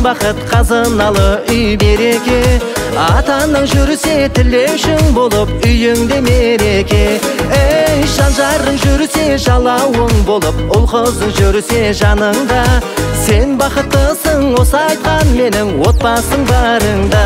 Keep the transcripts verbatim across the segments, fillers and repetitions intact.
бақыт қазыналы үй береке, атаның жүрсе тілеушің болып үйіңде мереке. Ей жан-жарың жүрсе жалауың болып, ұл-қызың жүрсе жаныңда, сен бақыттысың осы айтқан менің отбасың барыңда.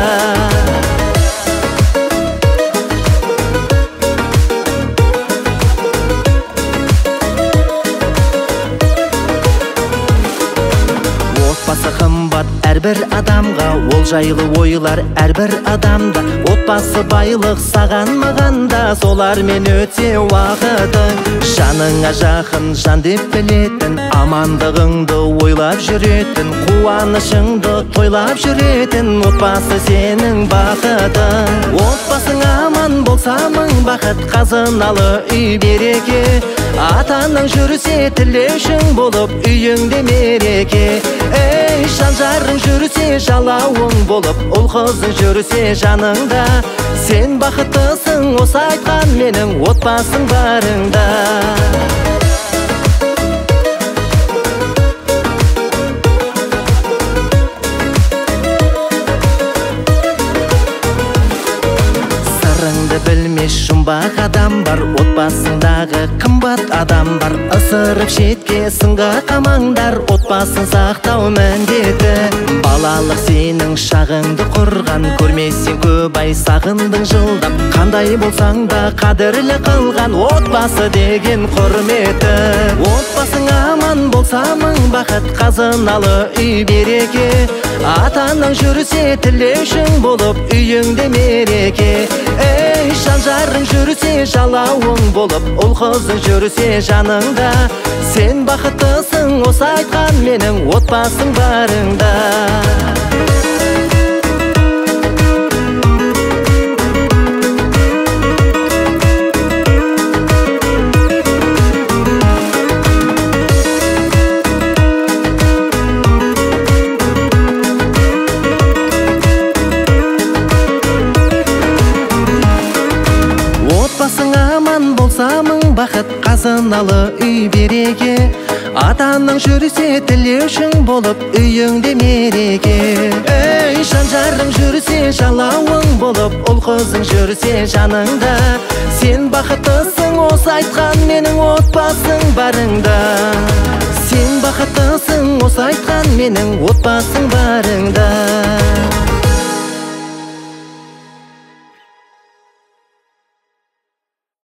Отбасы қымбат әрбір адамға, ол жайлы ойлар әрбір адамда. Отбасы байлық саған мағанда, солармен өте уақытың. Жаныңа жақын жан деп білетін, амандығыңды ойлап жүретін, қуанышыңды тойлап жүретін, отбасы сенің бақытың. Отбасың аман болса мың бақыт қазыналы үй береке, атаның жүрсе тілеушің болып үйіңде мереке. Ей жан-жарың жүрсе жалауың болып, ұл-қызың жүрсе жаныңда, сен бақыттысың осы айтқан менің отбасың барыңда. Сырыңды білмес жұмбақ адам бар, отбасыңдағы қымбат адам бар. Ысырып шетке сынға қамаңдар, отбасын сақтау міндеті. Балалық сенің шағыңды құрған, көрмесең көп ай сағындың жылдап. Қандай болсаң да қадірлі қылған, отбасы деген құрметі. Отбасың аман болса мың бақыт қазыналы үй береке, атаның жүрсе тілеушің болып үйіңде мереке. Ей жан-жарың жүрсе жалауың болып, ұл-қызың жүрсе жаныңда, сен бақыттысың осы айтқан менің отбасың барыңда. Отбасың аман болса мың бақыт қазыналы үй береке, атаның жүрсе тілеушің болып үйіңде мереке. Ей жан-жарың жүрсе жалауың болып, ұл-қызың жүрсе жаныңда, сен бақыттысың осы айтқан менің отбасың барыңда. Сен бақыттысың осы айтқан менің отбасың барыңда.